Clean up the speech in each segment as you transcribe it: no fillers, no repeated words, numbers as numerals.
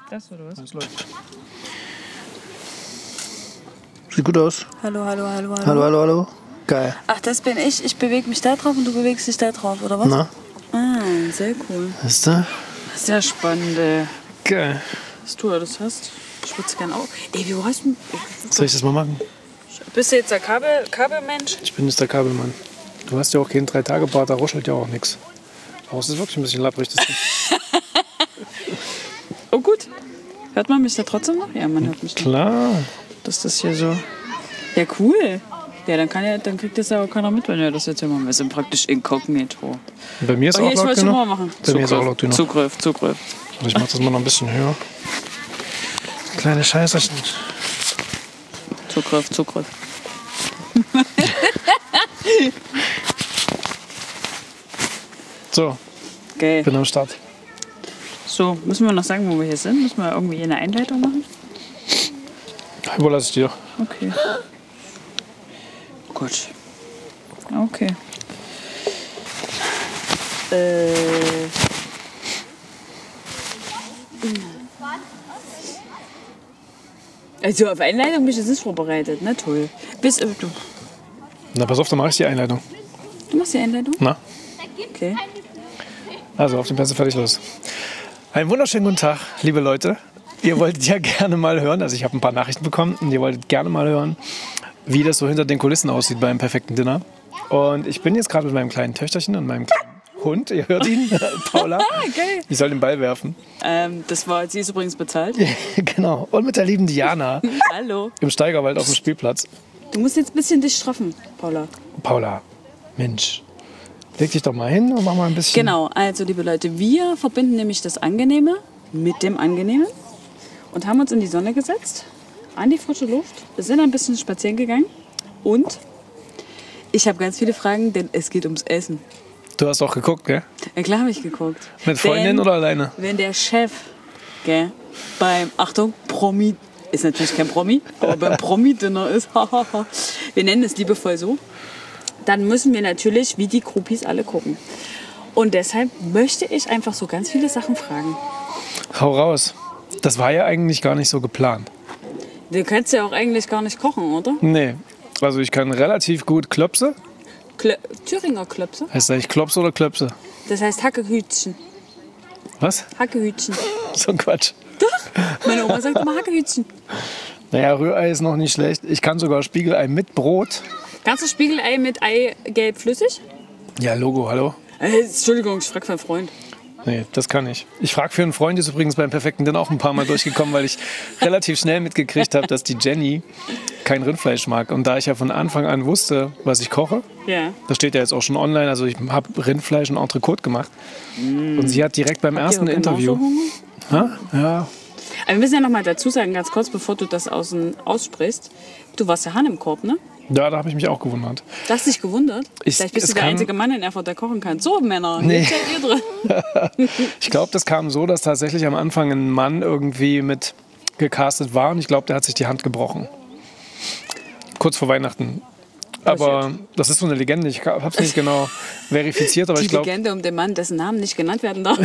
Das oder was? Das läuft. Sieht gut aus. Hallo. Hallo. Geil. Ach, das bin ich. Ich bewege mich da drauf und du bewegst dich da drauf, oder was? Na, Ah, sehr cool. ist da? Sehr spannend, ey. Geil. Was du alles hast. Ich würde es gerne auch. Ey, wie heißt du? Soll ich das mal machen? Bist du jetzt der Kabelmensch? Ich bin jetzt der Kabelmann. Du hast ja auch keinen 3-Tage-Bart, da ruschelt ja auch nichts. Aber es ist wirklich ein bisschen lapprig. Das Oh gut. Hört man mich da trotzdem noch? Ja, man hört mich noch. Klar. Dass das hier so... Ja, cool. Ja, dann kriegt das ja auch keiner mit, wenn wir das jetzt hier machen. Wir sind praktisch inkognito. Bei mir ist Oh, auch hier, ich laut wollte schon mal genug. machen. Bei mir ist auch laut genug. Zugriff. Und ich mach das mal noch ein bisschen höher. Kleine Scheißerchen. Zugriff. So, Geil. bin am Start. So, müssen wir noch sagen, wo wir hier sind? Müssen wir irgendwie eine Einleitung machen? Überlasse ich dir. Okay. Gut. Okay. Also auf Einleitung bin ich jetzt nicht vorbereitet, ne? Toll. Du Na, pass auf, dann mache ich die Einleitung. machst die Einleitung? Na? Okay. Also, auf den Pässe fertig los. Einen wunderschönen guten Tag, liebe Leute. Ihr wolltet ja gerne mal hören, also ich habe ein paar Nachrichten bekommen und ihr wolltet gerne mal hören, wie das so hinter den Kulissen aussieht beim perfekten Dinner. Und ich bin jetzt gerade mit meinem kleinen Töchterchen und meinem kleinen Hund, ihr hört ihn, Paula. Geil. Ich soll den Ball werfen. Sie ist übrigens bezahlt. Genau. Und mit der lieben Diana Hallo. im Steigerwald auf dem Spielplatz. Du musst jetzt ein bisschen dich straffen, Paula. Paula, Mensch, leg dich doch mal hin und mach mal ein bisschen. Genau, also liebe Leute, wir verbinden nämlich das Angenehme mit dem Angenehmen und haben uns in die Sonne gesetzt, an die frische Luft, wir sind ein bisschen spazieren gegangen und ich habe ganz viele Fragen, denn es geht ums Essen. Du hast auch geguckt, gell? Ja, klar habe ich geguckt. Mit Freundin Denn oder alleine? Wenn der Chef, gell, beim, Achtung, Promi, ist natürlich kein Promi, aber beim Promi-Dinner ist, wir nennen es liebevoll so, dann müssen wir natürlich wie die Groupies alle gucken. Und deshalb möchte ich einfach so ganz viele Sachen fragen. Hau raus. Das war ja eigentlich gar nicht so geplant. Du kannst ja auch eigentlich gar nicht kochen, oder? Nee. Also ich kann relativ gut Klöpse. Thüringer Klöpse. Heißt das eigentlich Klopse oder Klöpse? Das heißt Hackehütchen. Was? Hackehütchen. So ein Quatsch. Doch, meine Oma sagt immer Hackehütchen. Naja, Rührei ist noch nicht schlecht. Ich kann sogar Spiegelei mit Brot. Kannst du Spiegelei mit Eigelb flüssig? Ja, Logo, hallo? Entschuldigung, ich frage für einen Freund. Nee, das kann ich. Ich frage für einen Freund, ist übrigens beim Perfekten Dinner auch ein paar Mal durchgekommen, weil ich relativ schnell mitgekriegt habe, dass die Jenny kein Rindfleisch mag. Und da ich ja von Anfang an wusste, was ich koche, Ja. das steht ja jetzt auch schon online, also ich habe Rindfleisch und Entrecote gemacht. Und sie hat direkt beim ersten Interview... Ha? Ja. Aber wir müssen ja noch mal dazu sagen, ganz kurz, bevor du das aussprichst, du warst ja Hahn im Korb, ne? Ja, da habe ich mich auch gewundert. Du hast dich gewundert? Vielleicht bist es du der kann- einzige Mann in Erfurt, der kochen kann. So, Männer, Nee. jetzt seid ihr drin. Ich glaube, das kam so, dass tatsächlich am Anfang ein Mann irgendwie mit gecastet war und ich glaube, der hat sich die Hand gebrochen. Kurz vor Weihnachten. Aber das ist so eine Legende, ich habe es nicht genau verifiziert, aber Die ich glaube, Legende um den Mann, dessen Namen nicht genannt werden darf.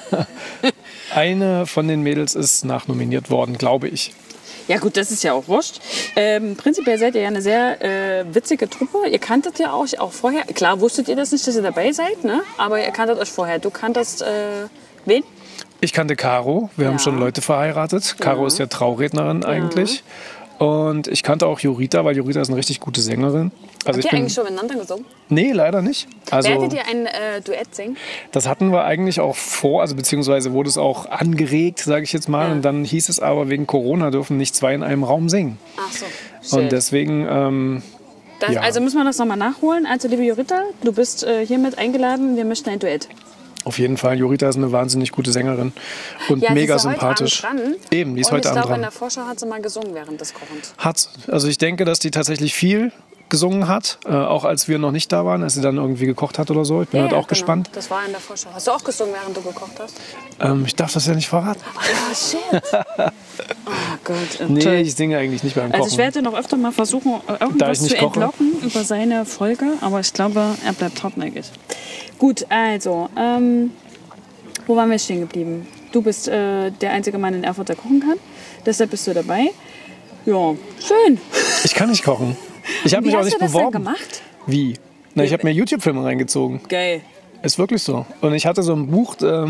eine von den Mädels ist nachnominiert worden, glaube ich. Ja gut, das ist ja auch wurscht. Prinzipiell seid ihr ja eine sehr witzige Truppe. Ihr kanntet ja auch vorher. Klar wusstet ihr das nicht, dass ihr dabei seid, ne? Aber ihr kanntet euch vorher. Du kanntest wen? Ich kannte Caro, wir haben schon Leute verheiratet. Caro ist ja Traurednerin eigentlich. Und ich kannte auch Jurita, weil Jurita ist eine richtig gute Sängerin. Also Habt ihr eigentlich schon miteinander gesungen? Nee, leider nicht. Also, Werdet ihr ein Duett singen? das hatten wir eigentlich auch vor, also beziehungsweise wurde es auch angeregt, sage ich jetzt mal. Ja. Und dann hieß es aber, wegen Corona dürfen nicht zwei in einem Raum singen. Ach so. Und deswegen, ja. Also müssen wir das nochmal nachholen. Also liebe Jurita, du bist hiermit eingeladen. Wir möchten ein Duett. auf jeden Fall, Jurita ist eine wahnsinnig gute Sängerin und Ja, mega sie ist ja sympathisch. Heute Abend dran. Eben, die ist Und heute ich Abend glaube, in dran. der Vorschau hat sie mal gesungen während des Kochens. Also ich denke, dass die tatsächlich viel gesungen hat, auch als wir noch nicht da waren, als sie dann irgendwie gekocht hat oder so. Ich bin halt auch genau. gespannt. Das war in der Vorschau. Hast du auch gesungen, während du gekocht hast? Ich darf das ja nicht verraten. Oh, shit. Oh Gott. Nee, toll. ich singe eigentlich nicht beim Kochen. Also ich werde noch öfter mal versuchen, Da irgendwas ich nicht zu koche. entlocken über seine Folge, aber ich glaube, er bleibt hartnäckig. Gut, also, wo waren wir stehen geblieben? Du bist der einzige Mann in Erfurt, der kochen kann. Deshalb bist du dabei. Ja, schön. Ich kann nicht kochen. Ich habe mich auch nicht Wie hast du das beworben. denn gemacht? Wie? Na, ich habe mir YouTube-Filme reingezogen. Geil. Ist wirklich so. Und ich hatte so ein Buch,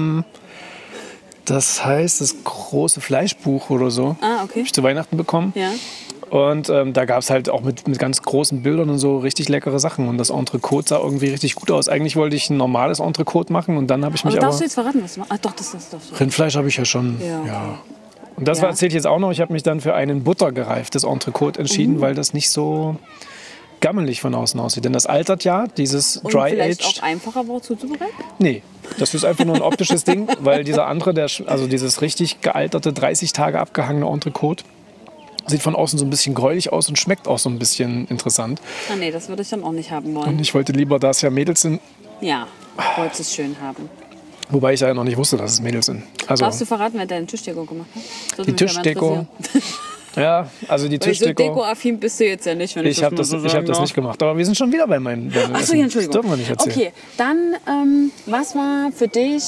das heißt das große Fleischbuch oder so. Ah, okay. Habe ich zu Weihnachten bekommen. Ja. Und da gab es halt auch mit ganz großen Bildern und so richtig leckere Sachen. Und das Entrecote sah irgendwie richtig gut aus. Eigentlich wollte ich ein normales Entrecote machen und dann habe ich mich Aber aber... darfst du jetzt verraten, was du machst? Ah, doch, das darfst du. Rindfleisch habe ich ja schon. Ja. Und das Ja. erzähle ich jetzt auch noch. Ich habe mich dann für einen buttergereiftes Entrecote entschieden, weil das nicht so gammelig von außen aussieht. Denn das altert ja, dieses Und vielleicht Dry-Aged. auch einfacher war zuzubereiten? Nee, das ist einfach nur ein optisches Ding, weil dieser andere, also dieses richtig gealterte, 30 Tage abgehangene Entrecote, sieht von außen so ein bisschen gräulich aus und schmeckt auch so ein bisschen interessant. Ah, nee, das würde ich dann auch nicht haben Und wollen. ich wollte lieber, da es ja Mädels sind, Ja, wolltest es schön haben. wobei ich ja noch nicht wusste, dass es Mädels sind. Also Darfst du verraten, wer deine Tischdeko gemacht hat? Das die würde mich ja mal Tischdeko, interessieren. ja, also die Weil so Tischdeko. dekoaffin bist du jetzt ja nicht, wenn ich Ich habe mal das, so ich hab sagen das darf. nicht gemacht, aber wir sind schon wieder bei meinem Achso, Essen. ja, Entschuldigung. Das dürfen wir nicht erzählen. Okay, dann, was war für dich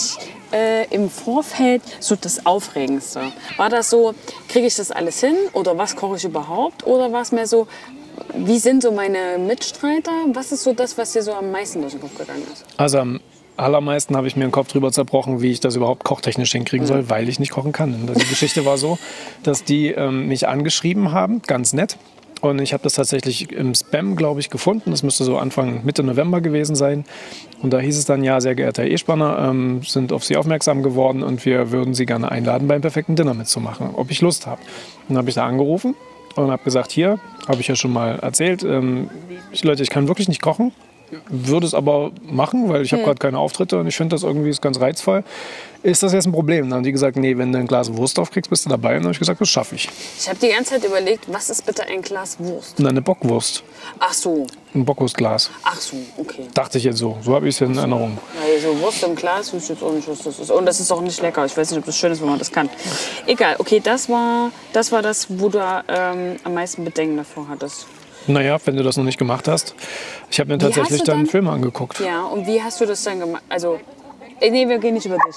im Vorfeld so das Aufregendste? War das so, kriege ich das alles hin oder was koche ich überhaupt? Oder war es mehr so, wie sind so meine Mitstreiter? Was ist so das, was dir so am meisten durch den Kopf gegangen ist? Also am allermeisten habe ich mir den Kopf drüber zerbrochen, wie ich das überhaupt kochtechnisch hinkriegen soll, weil ich nicht kochen kann. Und die Geschichte war so, dass die mich angeschrieben haben, ganz nett. Und ich habe das tatsächlich im Spam, glaube ich, gefunden. Das müsste so Anfang, Mitte November gewesen sein. Und da hieß es dann, ja, sehr geehrter Herr Espanner, sind auf Sie aufmerksam geworden und wir würden Sie gerne einladen, beim perfekten Dinner mitzumachen, ob ich Lust habe. Dann habe ich da angerufen und habe gesagt, hier, habe ich ja schon mal erzählt, Leute, ich kann wirklich nicht kochen, würde es aber machen, weil ich habe gerade keine Auftritte und ich finde das irgendwie ist ganz reizvoll. Ist das jetzt ein Problem? Dann haben die gesagt, nee, wenn du ein Glas Wurst aufkriegst, bist du dabei. Und dann habe ich gesagt, das schaffe ich. Ich habe die ganze Zeit überlegt, was ist bitte ein Glas Wurst? Und dann eine Bockwurst, Ach so, ein Bockwurstglas. okay. Dachte ich jetzt so. So habe ich es in Erinnerung. Also Wurst im Glas, wüsste ich jetzt auch nicht, was das ist. Und das ist auch nicht lecker. Ich weiß nicht, ob das schön ist, wenn man das kann. Egal, okay, das war das, wo du am meisten Bedenken davor hattest. Naja, wenn du das noch nicht gemacht hast. Ich habe mir tatsächlich hast du dann dann- Filme angeguckt. Ja, und wie hast du das dann gemacht? Also, nee, wir gehen nicht über dich.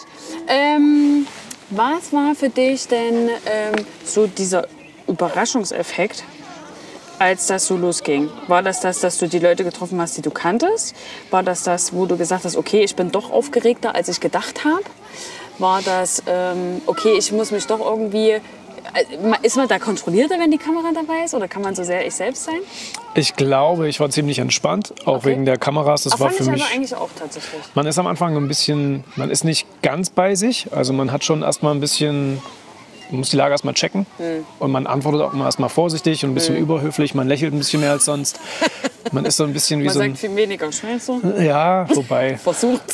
Was war für dich denn so dieser Überraschungseffekt, als das so losging? War das, dass du die Leute getroffen hast, die du kanntest? War das, wo du gesagt hast, okay, ich bin doch aufgeregter, als ich gedacht habe? War das, okay, ich muss mich doch irgendwie... Ist man da kontrollierter, wenn die Kamera dabei ist? Oder kann man so sehr ich selbst sein? Ich glaube, ich war ziemlich entspannt, auch Okay. wegen der Kameras. Das war Fand für ich mich. aber eigentlich auch tatsächlich. Man ist am Anfang ein bisschen, man ist nicht ganz bei sich. Also man hat schon erstmal ein bisschen, man muss die Lage erstmal checken. Und man antwortet auch immer erstmal vorsichtig und ein bisschen überhöflich. Man lächelt ein bisschen mehr als sonst. Man ist so ein bisschen wie Man so ein. sagt viel weniger, schnell so. Ja, wobei. Versucht's.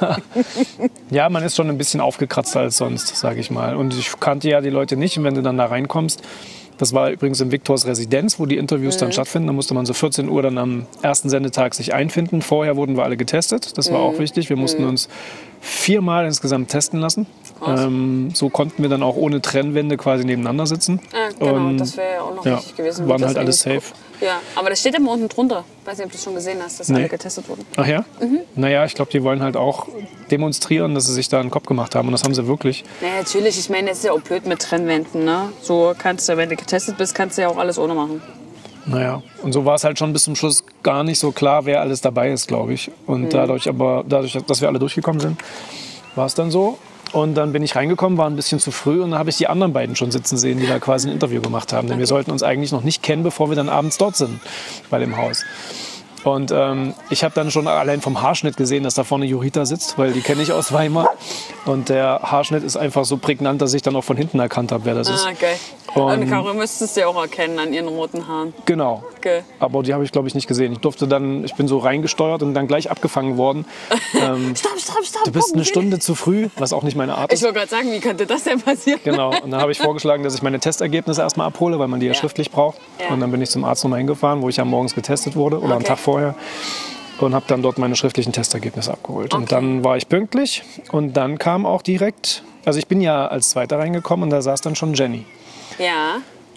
Ja, man ist schon ein bisschen aufgekratzter als sonst, sage ich mal. Und ich kannte ja die Leute nicht. Und wenn du dann da reinkommst, das war übrigens in Viktors Residenz, wo die Interviews dann stattfinden. Da musste man so 14 Uhr dann am ersten Sendetag sich einfinden. Vorher wurden wir alle getestet. Das war auch wichtig. Wir mussten uns 4-mal insgesamt testen lassen. So konnten wir dann auch ohne Trennwände quasi nebeneinander sitzen. Genau, Und das wäre ja auch noch ja, wichtig gewesen. wie waren das halt alles eigentlich- safe. Ja, aber das steht immer unten drunter. Ich weiß nicht, ob du es schon gesehen hast, dass alle getestet wurden. Ach ja? Naja, ich glaube, die wollen halt auch demonstrieren, dass sie sich da einen Kopf gemacht haben. Und das haben sie wirklich. Naja, natürlich. Ich meine, das ist ja auch blöd mit Trennwänden. Ne? So kannst du, wenn du getestet bist, kannst du ja auch alles ohne machen. Naja, und so war es halt schon bis zum Schluss gar nicht so klar, wer alles dabei ist, glaube ich. Und dadurch, dass wir alle durchgekommen sind, war es dann so. Und dann bin ich reingekommen, war ein bisschen zu früh und dann habe ich die anderen beiden schon sitzen sehen, die da quasi ein Interview gemacht haben. Denn wir sollten uns eigentlich noch nicht kennen, bevor wir dann abends dort sind, bei dem Haus. Und ich habe dann schon allein vom Haarschnitt gesehen, dass da vorne Jurita sitzt, weil die kenne ich aus Weimar. Und der Haarschnitt ist einfach so prägnant, dass ich dann auch von hinten erkannt habe, wer das ist. Ah, geil. Und- Und Caro müsstest du ja auch erkennen an ihren roten Haaren. Genau. Geil. Aber die habe ich, glaube ich, nicht gesehen. Ich bin so reingesteuert und dann gleich abgefangen worden. Stopp. Du bist gucken eine Sie. Stunde zu früh, was auch nicht meine Art Ich ist. wollte gerade sagen, wie könnte das denn passieren? Genau. Und dann habe ich vorgeschlagen, dass ich meine Testergebnisse erstmal abhole, weil man die ja schriftlich braucht. Ja. Und dann bin ich zum Arzt nochmal hingefahren, wo ich ja morgens getestet wurde oder am Okay. Tag vorher. Und habe dann dort meine schriftlichen Testergebnisse abgeholt. Und dann war ich pünktlich. Und dann kam auch direkt, also ich bin ja als Zweiter reingekommen und da saß dann schon Jenny. Ja.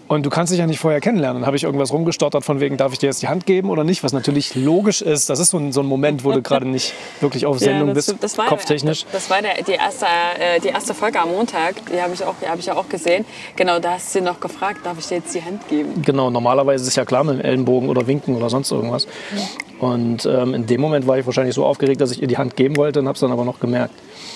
Und du kannst dich ja nicht vorher kennenlernen. Dann habe ich irgendwas rumgestottert von wegen, darf ich dir jetzt die Hand geben oder nicht? Was natürlich logisch ist. Das ist so ein Moment, wo du gerade nicht wirklich auf Sendung bist, kopftechnisch. Das war die erste Folge am Montag. Die habe ich ja auch gesehen. Genau, da hast du sie noch gefragt, darf ich dir jetzt die Hand geben? Genau, normalerweise ist es ja klar mit dem Ellenbogen oder Winken oder sonst irgendwas. Und in dem Moment war ich wahrscheinlich so aufgeregt, dass ich ihr die Hand geben wollte und habe es dann aber noch gemerkt.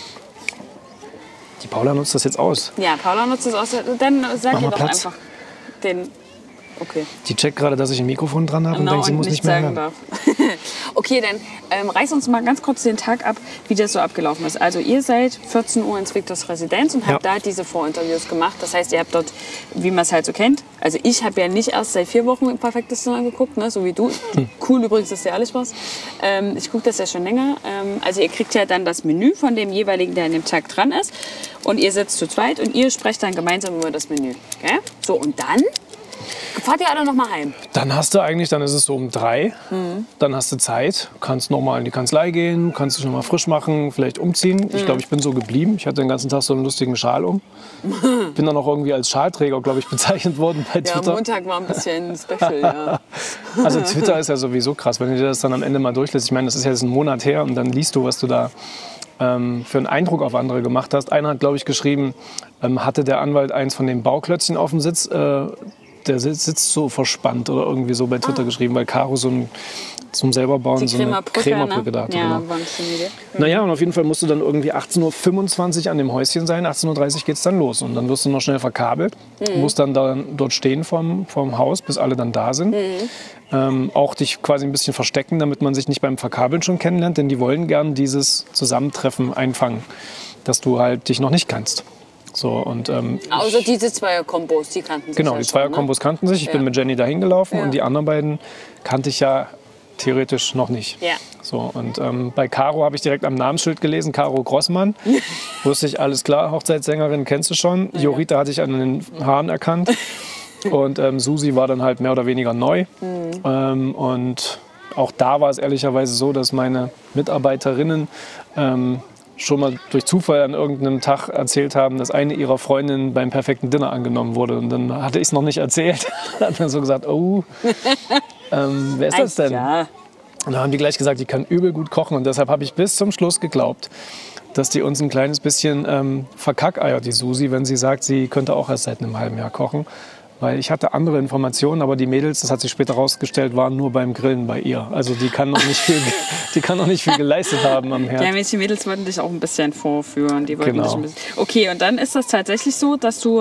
Die Paula nutzt das jetzt aus. Ja, Paula nutzt das aus. Dann sag ihr doch Platz. einfach den... Okay. Die checkt gerade, dass ich ein Mikrofon dran habe und denkt, sie muss nicht mehr hören. Darf. Okay, dann reiß uns mal ganz kurz den Tag ab, wie das so abgelaufen ist. Also ihr seid 14 Uhr ins Victors Residenz und habt da diese Vorinterviews gemacht. Das heißt, ihr habt dort, wie man es halt so kennt, also ich habe ja nicht erst seit 4 Wochen Perfektes Dinner geguckt, ne, so wie du. Cool übrigens, dass du ehrlich warst. Ich gucke das ja schon länger. Also ihr kriegt ja dann das Menü von dem jeweiligen, der an dem Tag dran ist. Und ihr sitzt zu zweit und ihr sprecht dann gemeinsam über das Menü. Okay? So, und dann fahrt ihr alle noch mal heim? Dann hast du eigentlich, dann ist es so um 3. Dann hast du Zeit, kannst noch mal in die Kanzlei gehen, kannst dich noch mal frisch machen, vielleicht umziehen. Ich glaube, ich bin so geblieben. Ich hatte den ganzen Tag so einen lustigen Schal um. Bin dann auch irgendwie als Schalträger, glaube ich, bezeichnet worden bei Twitter. Ja, Montag war ein bisschen special, ja. Also Twitter ist ja sowieso krass, wenn du dir das dann am Ende mal durchlässt. Ich meine, das ist ja jetzt ein Monat her und dann liest du, was du da für einen Eindruck auf andere gemacht hast. Einer hat, glaube ich, geschrieben, hatte der Anwalt eins von den Bauklötzchen auf dem Sitz, der sitzt so verspannt oder irgendwie so bei Twitter geschrieben, weil Caro zum selber bauen so eine Krämerbrücke da hatte. Ja, genau. war eine schöne Idee. Naja, und auf jeden Fall musst du dann irgendwie 18.25 Uhr an dem Häuschen sein, 18.30 Uhr geht es dann los. Und dann wirst du noch schnell verkabelt, musst dann dort stehen vorm Haus, bis alle dann da sind. Auch dich quasi ein bisschen verstecken, damit man sich nicht beim Verkabeln schon kennenlernt, denn die wollen gern dieses Zusammentreffen einfangen, dass du halt dich noch nicht kannst. So, und, also diese Zweier-Kombos, die kannten sich. Genau, die Zweier-Kombos kannten sich. Ich bin mit Jenny dahin gelaufen und die anderen beiden kannte ich ja theoretisch noch nicht. Ja. So, und bei Caro habe ich direkt am Namensschild gelesen, Caro Grossmann. Wusste ich, alles klar, Hochzeitssängerin kennst du schon. Ja. Jorita hatte ich an den Haaren erkannt. Und Susi war dann halt mehr oder weniger neu. Und auch da war es ehrlicherweise so, dass meine Mitarbeiterinnen schon mal durch Zufall an irgendeinem Tag erzählt haben, dass eine ihrer Freundinnen beim perfekten Dinner angenommen wurde. Und dann hatte ich es noch nicht erzählt. Dann hat man so gesagt, oh, wer ist das denn? Ja. Und dann haben die gleich gesagt, die kann übel gut kochen. Und deshalb habe ich bis zum Schluss geglaubt, dass die uns ein kleines bisschen verkackeiert, die Susi, wenn sie sagt, sie könnte auch erst seit einem halben Jahr kochen. Weil ich hatte andere Informationen, aber die Mädels, das hat sich später rausgestellt, waren nur beim Grillen bei ihr. Also die kann noch nicht viel geleistet haben am Herd. Ja, die Mädels wollten dich auch ein bisschen vorführen. Die wollten Genau. dich ein bisschen. Okay, und dann ist das tatsächlich so, dass du,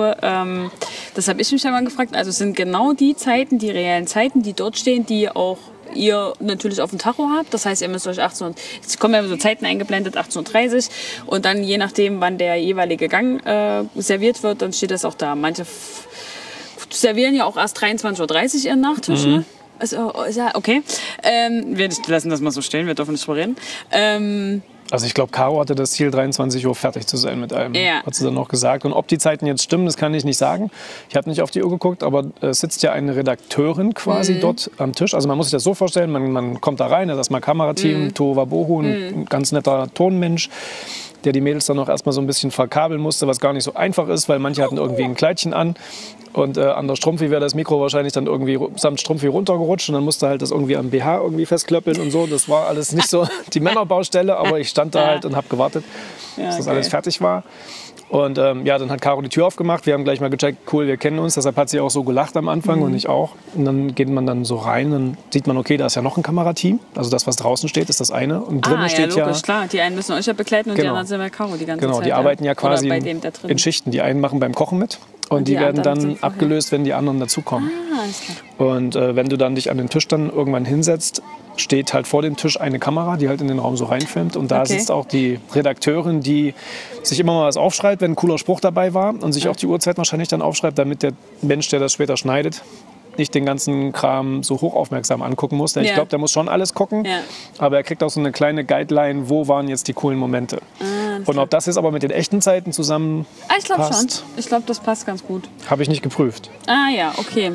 das habe ich mich ja mal gefragt, also es sind genau die Zeiten, die reellen Zeiten, die dort stehen, die auch ihr natürlich auf dem Tacho habt. Das heißt, ihr müsst euch es kommen ja so Zeiten eingeblendet, 18.30 Uhr. Und dann je nachdem, wann der jeweilige Gang serviert wird, dann steht das auch da. Manche servieren ja auch erst 23.30 Uhr ihren Nachtisch. Ne? Also, okay. Wir lassen das mal so stehen, wir dürfen nicht drüber reden. Also ich glaube, Caro hatte das Ziel, 23 Uhr fertig zu sein mit allem, hat sie dann noch gesagt. Und ob die Zeiten jetzt stimmen, das kann ich nicht sagen. Ich habe nicht auf die Uhr geguckt, aber es sitzt ja eine Redakteurin quasi dort am Tisch. Also man muss sich das so vorstellen, man kommt da rein, da ist erstmal Kamerateam, Tova Bohu, ein ganz netter Tonmensch, der die Mädels dann noch erstmal so ein bisschen verkabeln musste, was gar nicht so einfach ist, weil manche hatten irgendwie ein Kleidchen an und an der Strumpfi wäre das Mikro wahrscheinlich dann irgendwie samt Strumpfi runtergerutscht und dann musste halt das irgendwie am BH irgendwie festklöppeln und so. Das war alles nicht so die Männerbaustelle, aber ich stand da halt und habe gewartet, bis das alles fertig war. Und dann hat Caro die Tür aufgemacht. Wir haben gleich mal gecheckt, cool, wir kennen uns. Deshalb hat sie auch so gelacht am Anfang und ich auch. Und dann geht man dann so rein, dann sieht man, okay, da ist ja noch ein Kamerateam. Also das, was draußen steht, ist das eine. Und drinnen steht logisch, klar. Die einen müssen euch ja begleiten und die anderen sind bei Caro die ganze Zeit. Genau, die arbeiten ja quasi in Schichten. Die einen machen beim Kochen mit und die werden dann abgelöst, wenn die anderen dazukommen. Alles klar. Und wenn du dann dich an den Tisch dann irgendwann hinsetzt, steht halt vor dem Tisch eine Kamera, die halt in den Raum so reinfilmt. Und da sitzt auch die Redakteurin, die sich immer mal was aufschreibt, wenn ein cooler Spruch dabei war und sich auch die Uhrzeit wahrscheinlich dann aufschreibt, damit der Mensch, der das später schneidet, nicht den ganzen Kram so hochaufmerksam angucken muss. Denn ich glaube, der muss schon alles gucken, aber er kriegt auch so eine kleine Guideline, wo waren jetzt die coolen Momente. Und ob das jetzt aber mit den echten Zeiten zusammen ich glaube schon. passt, Ich glaube, das passt ganz gut. habe ich nicht geprüft. Ah ja, okay.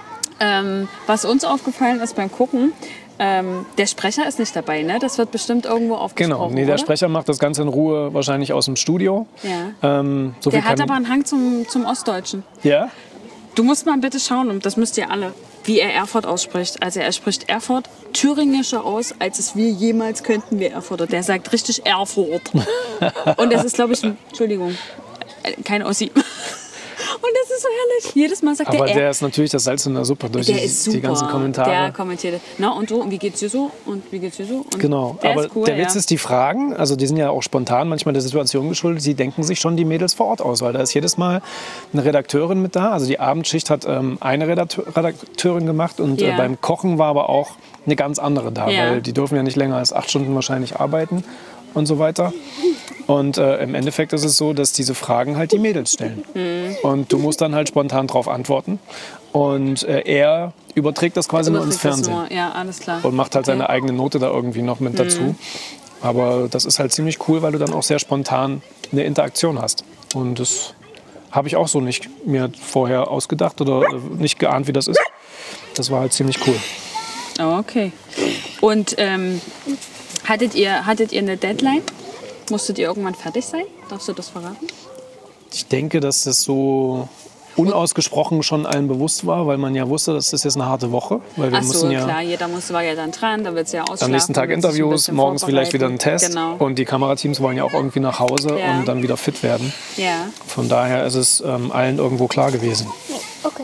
Was uns aufgefallen ist beim Gucken, der Sprecher ist nicht dabei, ne? Das wird bestimmt irgendwo aufgesprochen, Genau, nee, der oder? Sprecher macht das Ganze in Ruhe wahrscheinlich aus dem Studio. Ja. So Der hat aber einen Hang zum Ostdeutschen. Ja? Du musst mal bitte schauen, und das müsst ihr alle, wie er Erfurt ausspricht. Also er spricht Erfurt thüringischer aus, als es wir jemals könnten, wir Erfurter. Der sagt richtig Erfurt. Und das ist, glaube ich, Entschuldigung, kein Ossi. Und das ist so herrlich. Jedes Mal sagt Aber er. der ist natürlich das Salz in der Suppe durch Der ist super. die ganzen Kommentare. Der kommentiert. Na, und du, und wie geht's dir so? Und wie geht's dir so? Und Genau, der aber ist cool, der Witz ist, die Fragen, also die sind ja auch spontan manchmal der Situation geschuldet, sie denken sich schon die Mädels vor Ort aus, weil da ist jedes Mal eine Redakteurin mit da. Also die Abendschicht hat eine Redakteurin gemacht und Ja. beim Kochen war aber auch eine ganz andere da, Ja. weil die dürfen ja nicht länger als 8 Stunden wahrscheinlich arbeiten und so weiter. Und im Endeffekt ist es so, dass diese Fragen halt die Mädels stellen. Und du musst dann halt spontan drauf antworten. Und er überträgt das quasi nur ins Fernsehen. Ja, alles klar. Und macht halt Okay. seine eigene Note da irgendwie noch mit dazu. Aber das ist halt ziemlich cool, weil du dann auch sehr spontan eine Interaktion hast. Und das habe ich auch so nicht mir vorher ausgedacht oder nicht geahnt, wie das ist. Das war halt ziemlich cool. Oh, okay. Und hattet ihr eine Deadline? Musstet ihr irgendwann fertig sein? Darfst du das verraten? Ich denke, dass das so unausgesprochen schon allen bewusst war, weil man ja wusste, das ist jetzt eine harte Woche. Weil wir Ach so, mussten ja klar, jeder war ja dann dran, da wird es ja ausschlafen. am nächsten Tag wird sich ein Interviews, bisschen morgens vielleicht wieder ein vorbereiten. Test. Genau. Und die Kamerateams wollen ja auch irgendwie nach Hause Ja. und dann wieder fit werden. Ja. Von daher ist es allen irgendwo klar gewesen. Okay.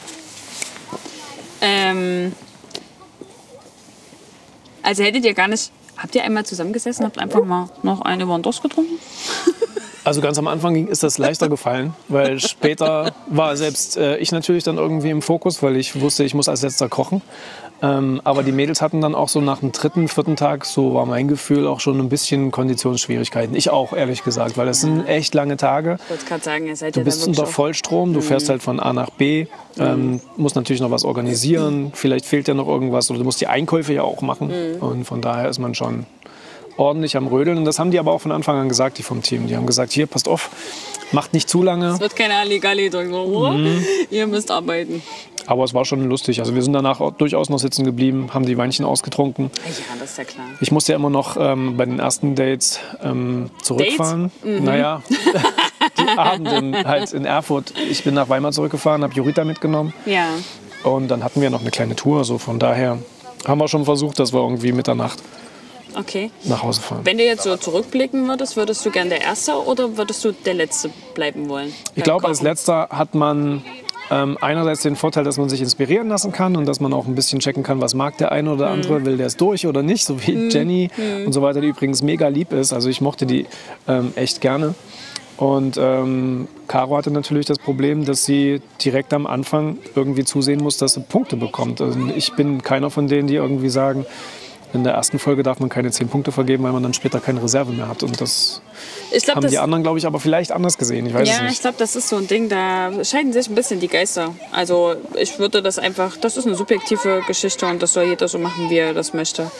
Also hättet ihr gar nicht... Habt ihr einmal zusammengesessen, habt einfach mal noch eine über den Durst getrunken? Also ganz am Anfang ist das leichter gefallen, weil später war selbst ich natürlich dann irgendwie im Fokus, weil ich wusste, ich muss als Letzter kochen. Aber die Mädels hatten dann auch so nach dem 3., 4. Tag, so war mein Gefühl, auch schon ein bisschen Konditionsschwierigkeiten. Ich auch, ehrlich gesagt, weil das sind echt lange Tage. Ich wollte gerade sagen, ihr seid Du ja bist dann unter wirklich Vollstrom, du fährst halt von A nach B, musst natürlich noch was organisieren, vielleicht fehlt dir noch irgendwas oder du musst die Einkäufe ja auch machen. Und von daher ist man schon ordentlich am Rödeln. Und das haben die aber auch von Anfang an gesagt, die vom Team. Die haben gesagt, hier, passt auf, macht nicht zu lange. Es wird keine Halligalli drücken, oder? Ihr müsst arbeiten. Aber es war schon lustig. Also wir sind danach auch durchaus noch sitzen geblieben, haben die Weinchen ausgetrunken. Ja, das ist ja klar. Ich musste ja immer noch bei den ersten Dates zurückfahren. Naja, die Abende halt in Erfurt. Ich bin nach Weimar zurückgefahren, habe Jurita mitgenommen. Ja. Und dann hatten wir noch eine kleine Tour. Also von daher haben wir schon versucht, dass wir irgendwie Mitternacht Okay. nach Hause fahren. Wenn du jetzt so zurückblicken würdest, würdest du gern der Erste oder würdest du der Letzte bleiben wollen? Ich glaube, als Letzter hat man einerseits den Vorteil, dass man sich inspirieren lassen kann und dass man auch ein bisschen checken kann, was mag der eine oder andere, will der es durch oder nicht, so wie Jenny und so weiter, die übrigens mega lieb ist. Also ich mochte die echt gerne. Und Caro hatte natürlich das Problem, dass sie direkt am Anfang irgendwie zusehen muss, dass sie Punkte bekommt. Also ich bin keiner von denen, die irgendwie sagen, in der ersten Folge darf man keine 10 Punkte vergeben, weil man dann später keine Reserve mehr hat. Und das haben die anderen, glaube ich, aber vielleicht anders gesehen. Ich weiß es Ja, nicht. ich glaube, das ist so ein Ding, da scheiden sich ein bisschen die Geister. Also ich würde das einfach, das ist eine subjektive Geschichte und das soll jeder so machen, wie er das möchte.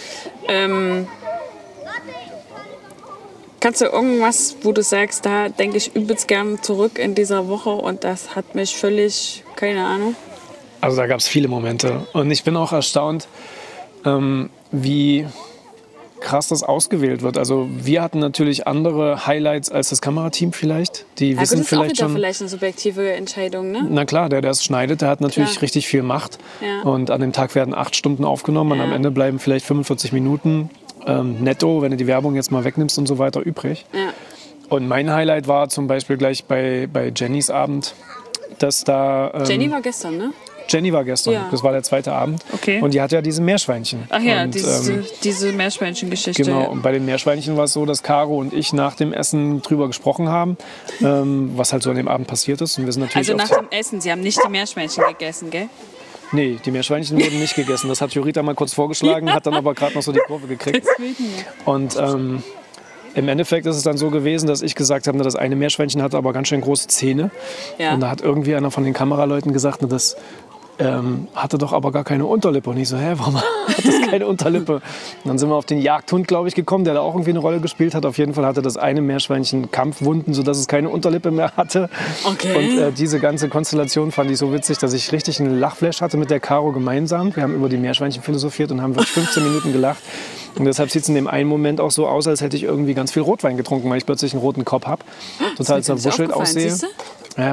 Kannst du irgendwas, wo du sagst, da denke ich übelst gern zurück in dieser Woche und das hat mich völlig, keine Ahnung. Also da gab es viele Momente. Und ich bin auch erstaunt, wie krass das ausgewählt wird. Also wir hatten natürlich andere Highlights als das Kamerateam vielleicht. Die Ja, wissen gut, das ist auch vielleicht wieder schon. vielleicht eine subjektive Entscheidung, ne? Na klar, der es schneidet, der hat natürlich Klar. richtig viel Macht. Ja. Und an dem Tag werden 8 Stunden aufgenommen und am Ende bleiben vielleicht 45 Minuten netto, wenn du die Werbung jetzt mal wegnimmst und so weiter, übrig. Ja. Und mein Highlight war zum Beispiel gleich bei Jennys Abend, dass da... Jenny war gestern, ne? Jenny war gestern, Ja. das war der zweite Abend. Okay. Und die hatte ja diese Meerschweinchen. Ach ja, und, diese Meerschweinchen-Geschichte. Genau, und bei den Meerschweinchen war es so, dass Caro und ich nach dem Essen drüber gesprochen haben, was halt so an dem Abend passiert ist. Und wir sind natürlich Also auf nach dem Essen, Sie haben nicht die Meerschweinchen gegessen, gell? Nee, die Meerschweinchen wurden nicht gegessen. Das hat Jurita mal kurz vorgeschlagen, hat dann aber gerade noch so die Kurve gekriegt. Und im Endeffekt ist es dann so gewesen, dass ich gesagt habe, na, das eine Meerschweinchen hatte aber ganz schön große Zähne. Ja. Und da hat irgendwie einer von den Kameraleuten gesagt, na, das hatte doch aber gar keine Unterlippe. Und ich so, hä, warum hat das keine Unterlippe? Und dann sind wir auf den Jagdhund, glaube ich, gekommen, der da auch irgendwie eine Rolle gespielt hat. Auf jeden Fall hatte das eine Meerschweinchen Kampfwunden, sodass es keine Unterlippe mehr hatte. Okay. Und diese ganze Konstellation fand ich so witzig, dass ich richtig einen Lachflash hatte mit der Caro gemeinsam. Wir haben über die Meerschweinchen philosophiert und haben wirklich 15 Minuten gelacht. Und deshalb sieht es in dem einen Moment auch so aus, als hätte ich irgendwie ganz viel Rotwein getrunken, weil ich plötzlich einen roten Kopf habe. Total Ist mir gar nicht zerwuschelt aufgefallen, aussehe. siehst Ja.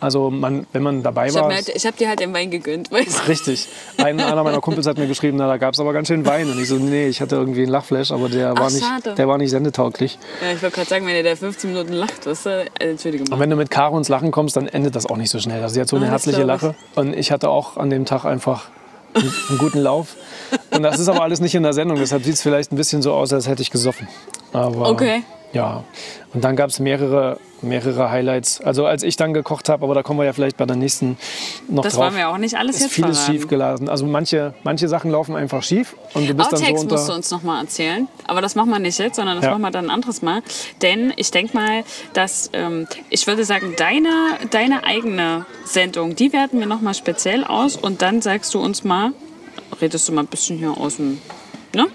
Also wenn man dabei Ich war... hab dir halt den Wein gegönnt, weißt du? Richtig. Einer meiner Kumpels hat mir geschrieben, na, da gab es aber ganz schön Wein. Und ich so, nee, ich hatte irgendwie einen Lachflash, aber der war nicht sendetauglich. Ja, ich wollte gerade sagen, wenn ihr da 15 Minuten lacht, weißt du, Entschuldigung. Und wenn du mit Caro ins Lachen kommst, dann endet das auch nicht so schnell. Also sie hat so eine herzliche Lache. Und ich hatte auch an dem Tag einfach einen guten Lauf. Und das ist aber alles nicht in der Sendung. Deshalb sieht es vielleicht ein bisschen so aus, als hätte ich gesoffen. Aber okay. Ja. Und dann gab es mehrere Highlights. Also als ich dann gekocht habe, aber da kommen wir ja vielleicht bei der nächsten noch das drauf. Das wollen wir auch nicht alles ist jetzt vieles verraten. schief gelassen. Also manche Sachen laufen einfach schief. Und du bist dann so Outtakes unter... musst du uns noch mal erzählen. Aber das machen wir nicht jetzt, sondern das machen wir dann ein anderes Mal. Denn ich denke mal, dass, ich würde sagen, deine eigene Sendung, die werten wir noch mal speziell aus. Und dann sagst du uns mal, redest du mal ein bisschen hier aus dem... Ne?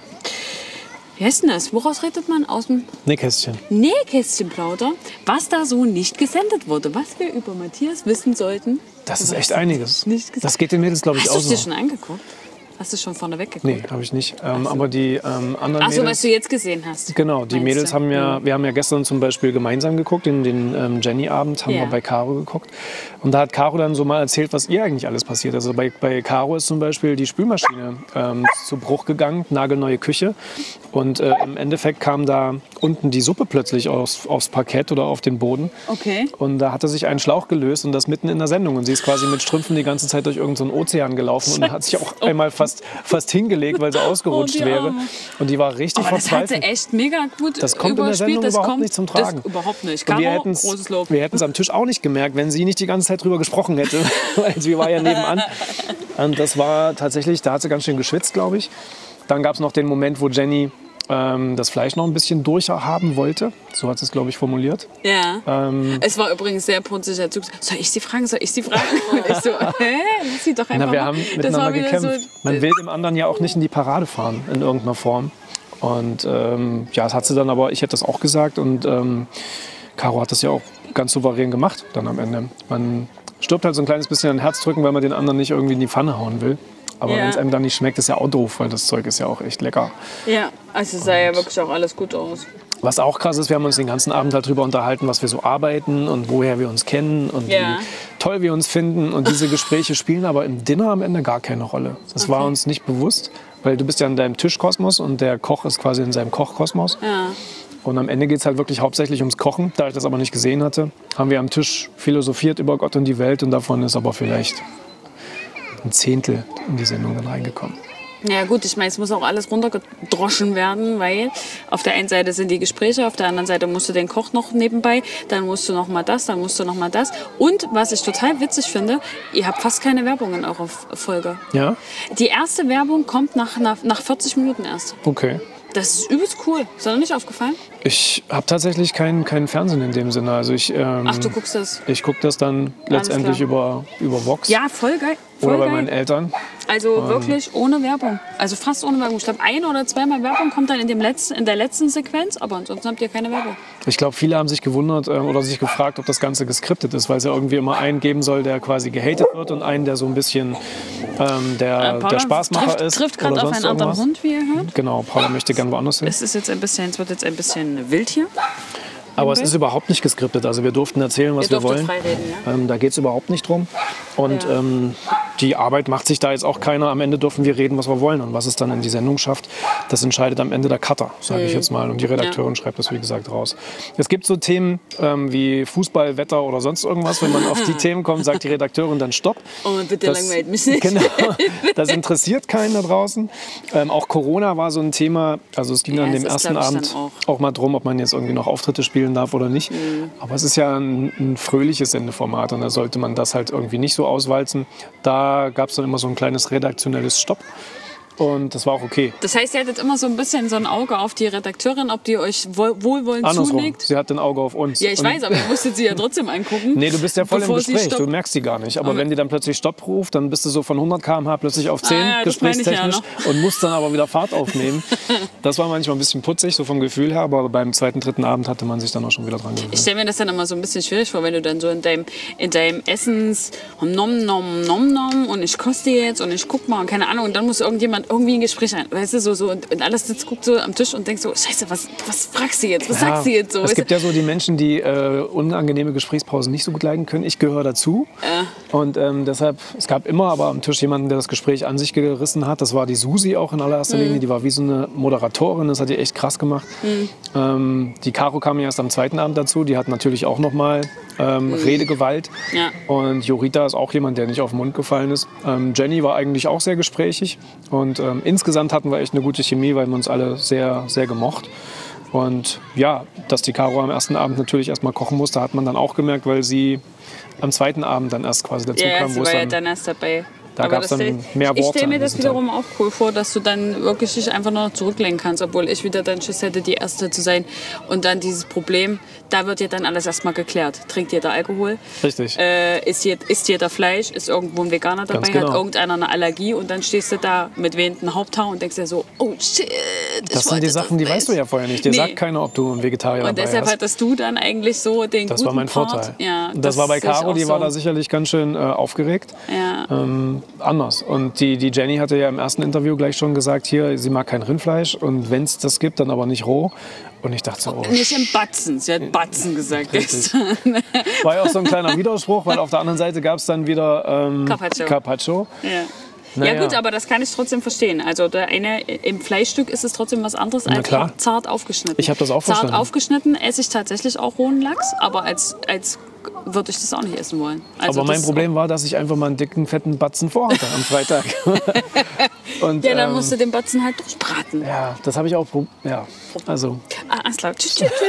Wie heißt denn das? Woraus redet man? Aus dem Nähkästchenplauder. Was da so nicht gesendet wurde. Was wir über Matthias wissen sollten. Das ist echt einiges. Nicht das geht den Mädels, glaube ich, auch so. Hast du es dir schon angeguckt? Hast du schon vorne weggeguckt? Nee, habe ich nicht. Aber die anderen Mädels... Ach so, was du jetzt gesehen hast. Genau, die Mädels haben wir haben ja gestern zum Beispiel gemeinsam geguckt, den Jenny-Abend haben wir bei Caro geguckt. Und da hat Caro dann so mal erzählt, was ihr eigentlich alles passiert. Also bei Caro ist zum Beispiel die Spülmaschine zu Bruch gegangen, nagelneue Küche. Und im Endeffekt kam da unten die Suppe plötzlich aufs Parkett oder auf den Boden. Okay. Und da hatte sich ein Schlauch gelöst und das mitten in der Sendung. Und sie ist quasi mit Strümpfen die ganze Zeit durch irgendeinen Ozean gelaufen und hat sich auch einmal fast hingelegt, weil sie ausgerutscht wäre. Und die war richtig verzweifelt. Das hat sie echt mega gut Das kommt in der Sendung überhaupt nicht zum Tragen. Überhaupt nicht. Caro, großes Lob. Wir hätten es am Tisch auch nicht gemerkt, wenn sie nicht die ganze Zeit drüber gesprochen hätte. Weil sie war ja nebenan. Und das war tatsächlich, da hat sie ganz schön geschwitzt, glaube ich. Dann gab es noch den Moment, wo Jenny das Fleisch noch ein bisschen durchhaben wollte. So hat sie es, glaube ich, formuliert. Ja. Es war übrigens sehr punziger Zug. Soll ich sie fragen? Und ich so, lass sie doch einfach wir haben miteinander gekämpft. Man will dem anderen ja auch nicht in die Parade fahren, in irgendeiner Form. Und das hat sie dann aber, ich hätte das auch gesagt. Und Caro hat das ja auch ganz souverän gemacht dann am Ende. Man stirbt halt so ein kleines bisschen an Herzdrücken, weil man den anderen nicht irgendwie in die Pfanne hauen will. Aber wenn es einem dann nicht schmeckt, ist ja auch doof, weil das Zeug ist ja auch echt lecker. Ja, also es sah ja wirklich auch alles gut aus. Was auch krass ist, wir haben uns den ganzen Abend halt darüber unterhalten, was wir so arbeiten und woher wir uns kennen und wie toll wir uns finden. Und diese Gespräche spielen aber im Dinner am Ende gar keine Rolle. Das war uns nicht bewusst, weil du bist ja in deinem Tischkosmos und der Koch ist quasi in seinem Kochkosmos. Ja. Und am Ende geht es halt wirklich hauptsächlich ums Kochen. Da ich das aber nicht gesehen hatte, haben wir am Tisch philosophiert über Gott und die Welt und davon ist aber vielleicht ein Zehntel in die Sendung dann reingekommen. Ja gut, ich meine, es muss auch alles runtergedroschen werden, weil auf der einen Seite sind die Gespräche, auf der anderen Seite musst du den Koch noch nebenbei, dann musst du noch mal das, dann musst du noch mal das. Und was ich total witzig finde, ihr habt fast keine Werbung in eurer Folge. Ja? Die erste Werbung kommt nach 40 Minuten erst. Okay. Das ist übelst cool. Ist dir noch nicht aufgefallen? Ich habe tatsächlich keinen Fernsehen in dem Sinne. Also Ach, du guckst das? Ich gucke das dann letztendlich über Vox. Ja, voll geil. Voll oder bei geil. meinen Eltern. Also wirklich ohne Werbung. Also fast ohne Werbung. Ich glaube, ein- oder zweimal Werbung kommt dann in der letzten Sequenz, aber ansonsten habt ihr keine Werbung. Ich glaube, viele haben sich gewundert oder sich gefragt, ob das Ganze geskriptet ist, weil es ja irgendwie immer einen geben soll, der quasi gehatet wird und einen, der so ein bisschen der Spaßmacher ist. Trifft gerade auf einen anderen Hund, wie ihr hört. Genau, Paula möchte gerne woanders hin. Es wird jetzt ein bisschen wild hier. Aber es ist überhaupt nicht geskriptet. Also wir durften erzählen, was wir wollen. Frei reden, ja? Da geht es überhaupt nicht drum. Und die Arbeit macht sich da jetzt auch keiner. Am Ende dürfen wir reden, was wir wollen. Und was es dann in die Sendung schafft, das entscheidet am Ende der Cutter, sage ich jetzt mal. Und die Redakteurin schreibt das, wie gesagt, raus. Es gibt so Themen wie Fußball, Wetter oder sonst irgendwas. Wenn man auf die Themen kommt, sagt die Redakteurin dann Stopp. Oh, bitte langweilt mich nicht. Genau, das interessiert keinen da draußen. Auch Corona war so ein Thema. Also es ging an dem ersten Abend auch mal drum, ob man jetzt irgendwie noch Auftritte spielen darf oder nicht. Aber es ist ja ein fröhliches Sendeformat und da sollte man das halt irgendwie nicht so auswalzen. Da gab es dann immer so ein kleines redaktionelles Stopp. Und das war auch okay. Das heißt, ihr hattet immer so ein bisschen so ein Auge auf die Redakteurin, ob die euch wohlwollend Andersrum. zunickt. Sie hat ein Auge auf uns. Ja, ich weiß, aber ihr musstet sie ja trotzdem angucken. Nee, du bist ja voll im bevor sie Gespräch. Stopp- Du merkst sie gar nicht. Aber wenn die dann plötzlich Stopp ruft, dann bist du so von 100 km/h plötzlich auf 10 ja, das meine ich ja gesprächstechnisch und musst dann aber wieder Fahrt aufnehmen. Das war manchmal ein bisschen putzig, so vom Gefühl her. Aber beim zweiten, dritten Abend hatte man sich dann auch schon wieder dran gewöhnt. Ich stelle mir das dann immer so ein bisschen schwierig vor, wenn du dann so in deinem Essens nom nom nom nom und ich koste jetzt und ich guck mal und keine Ahnung und dann muss irgendjemand irgendwie ein Gespräch an, weißt du, so und alles sitzt, guckt so am Tisch und denkt so, scheiße, was fragst du jetzt, was sagst du jetzt so? Es gibt ja so die Menschen, die unangenehme Gesprächspausen nicht so gut leiden können. Ich gehöre dazu. Und deshalb, es gab immer aber am Tisch jemanden, der das Gespräch an sich gerissen hat. Das war die Susi auch in allererster Linie. Die war wie so eine Moderatorin, das hat die echt krass gemacht. Die Caro kam ja erst am zweiten Abend dazu. Die hat natürlich auch nochmal Redegewalt. Ja. Und Jorita ist auch jemand, der nicht auf den Mund gefallen ist. Jenny war eigentlich auch sehr gesprächig. Und insgesamt hatten wir echt eine gute Chemie, weil wir uns alle sehr, sehr gemocht. Und ja, dass die Caro am ersten Abend natürlich erstmal kochen musste, hat man dann auch gemerkt, weil sie am zweiten Abend dann erst quasi dazu kam. Sie war ja dann erst dabei. Da gab es dann mehr Worte. Ich stelle mir das wiederum auch cool vor, dass du dann wirklich dich einfach nur noch zurücklehnen kannst, obwohl ich wieder dann Schiss hätte, die Erste zu sein. Und dann dieses Problem, da wird ja dann alles erstmal geklärt. Trinkt jeder Alkohol? Richtig. Isst jeder Fleisch? Ist irgendwo ein Veganer dabei? Ganz genau. Hat irgendeiner eine Allergie? Und dann stehst du da mit wehenden Haupthaar und denkst dir so, oh shit. Das sind die Sachen, die weißt du ja vorher nicht. Dir sagt keiner, ob du ein Vegetarier und dabei hast. Und deshalb hattest du dann eigentlich so den das guten war mein Part. Vorteil. Ja, das war bei Caro, die war so. da sicherlich ganz schön aufgeregt. Ja. Anders. Und die Jenny hatte ja im ersten Interview gleich schon gesagt, hier, sie mag kein Rindfleisch und wenn es das gibt, dann aber nicht roh. Und ich dachte so, oh, nicht im Batzen. Sie hat Batzen gesagt gestern. War ja auch so ein kleiner Widerspruch, weil auf der anderen Seite gab es dann wieder Carpaccio. Ja. Naja. Ja gut, aber das kann ich trotzdem verstehen. Also im Fleischstück ist es trotzdem was anderes als zart aufgeschnitten. Ich habe das auch verstanden. Zart aufgeschnitten esse ich tatsächlich auch rohen Lachs, aber als würde ich das auch nicht essen wollen. Also aber mein Problem war, dass ich einfach mal einen dicken, fetten Batzen vorhatte am Freitag. Und, ja, dann musst du den Batzen halt durchbraten. Ja, das habe ich auch ja, also. Alles klar.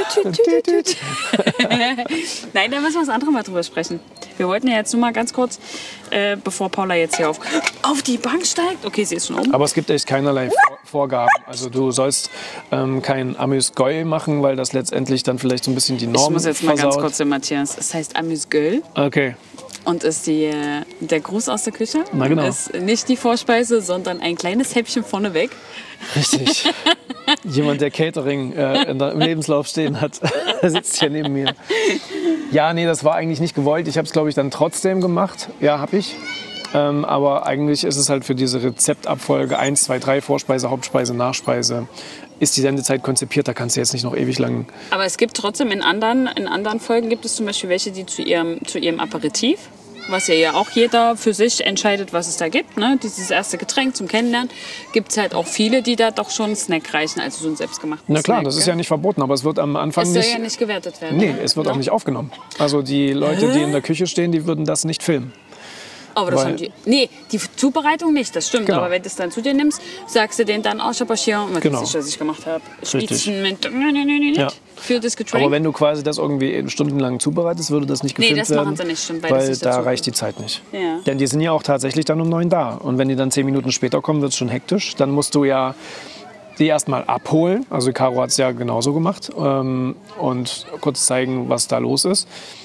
Nein, dann müssen wir das andere mal drüber sprechen. Wir wollten ja jetzt nur mal ganz kurz, bevor Paula jetzt hier auf die Bank steigt. Okay, sie ist schon oben. Aber es gibt echt keinerlei Vorgaben. Also du sollst kein Amüs-Goy machen, weil das letztendlich dann vielleicht so ein bisschen die Norm Ich muss jetzt mal ganz kurz den Matthias. Es heißt Amüs-Göl. Okay. Und ist der Gruß aus der Küche. Na genau. Ist nicht die Vorspeise, sondern ein kleines Häppchen vorneweg. Richtig. Jemand, der Catering im Lebenslauf stehen hat, sitzt hier neben mir. Ja, nee, das war eigentlich nicht gewollt. Ich habe es, glaube ich, dann trotzdem gemacht. Ja, habe ich. Aber eigentlich ist es halt für diese Rezeptabfolge 1, 2, 3, Vorspeise, Hauptspeise, Nachspeise, ist die Sendezeit konzipiert. Da kannst du jetzt nicht noch ewig lang... Aber es gibt trotzdem in anderen Folgen gibt es zum Beispiel welche, die zu ihrem Aperitif, was ja auch jeder für sich entscheidet, was es da gibt, ne? Dieses erste Getränk zum Kennenlernen, gibt es halt auch viele, die da doch schon einen Snack reichen, also so einen selbstgemachten Na klar, Snack, das ist ja nicht verboten, aber es wird am Anfang es nicht... soll ja nicht gewertet werden. Nee, es wird auch nicht aufgenommen. Also die Leute, die in der Küche stehen, die würden das nicht filmen. Aber das haben die. Nee, die Zubereitung nicht, das stimmt. Genau. Aber wenn du es dann zu dir nimmst, sagst du denen dann, oh, ich habe hier, genau. was ich gemacht habe. Richtig. Spitzen mit Ja. für das Getränk. Aber wenn du quasi das irgendwie stundenlang zubereitest, würde das nicht gefilmt werden. Nee, das machen sie nicht, stimmt, weil das nicht da dazu reicht die Zeit nicht. Ja. Denn die sind ja auch tatsächlich dann um 9 da. Und wenn die dann 10 Minuten später kommen, wird es schon hektisch. Dann musst du ja die erstmal abholen. Also Caro hat es ja genauso gemacht. Und kurz zeigen, was da los ist.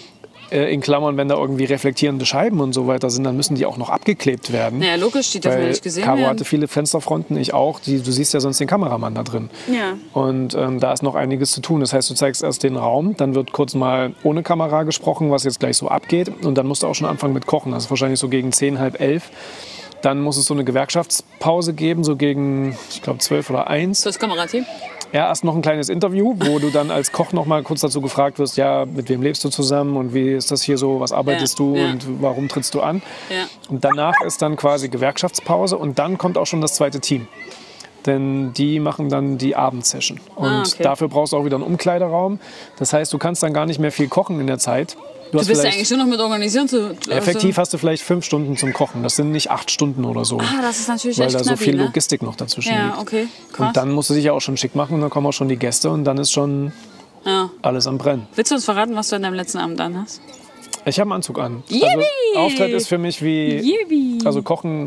In Klammern, wenn da irgendwie reflektierende Scheiben und so weiter sind, dann müssen die auch noch abgeklebt werden. Naja, logisch, die dürfen ja nicht gesehen Caro werden. hatte viele Fensterfronten, ich auch. Du siehst ja sonst den Kameramann da drin. Ja. Und da ist noch einiges zu tun. Das heißt, du zeigst erst den Raum, dann wird kurz mal ohne Kamera gesprochen, was jetzt gleich so abgeht. Und dann musst du auch schon anfangen mit Kochen. Das ist wahrscheinlich so gegen 10, halb 11. Dann muss es so eine Gewerkschaftspause geben, so gegen, ich glaube, 12 oder 1. So das Kamerateam? Ja, erst noch ein kleines Interview, wo du dann als Koch noch mal kurz dazu gefragt wirst, ja, mit wem lebst du zusammen und wie ist das hier so, was arbeitest du und warum trittst du an? Ja. Und danach ist dann quasi Gewerkschaftspause und dann kommt auch schon das zweite Team. Denn die machen dann die Abendsession. Und dafür brauchst du auch wieder einen Umkleideraum. Das heißt, du kannst dann gar nicht mehr viel kochen in der Zeit. Du bist ja eigentlich schon noch mit organisieren. Effektiv hast du vielleicht 5 Stunden zum Kochen. Das sind nicht 8 Stunden oder so. Ah, das ist natürlich weil echt da so knappi, viel ne? Logistik noch dazwischen liegt. Ja, okay, krass. Und dann musst du dich ja auch schon schick machen und dann kommen auch schon die Gäste und dann ist schon alles am Brennen. Willst du uns verraten, was du an deinem letzten Abend an hast? Ich habe einen Anzug an. Yippie! Also, Auftritt ist für mich wie... Yippie! Also Kochen...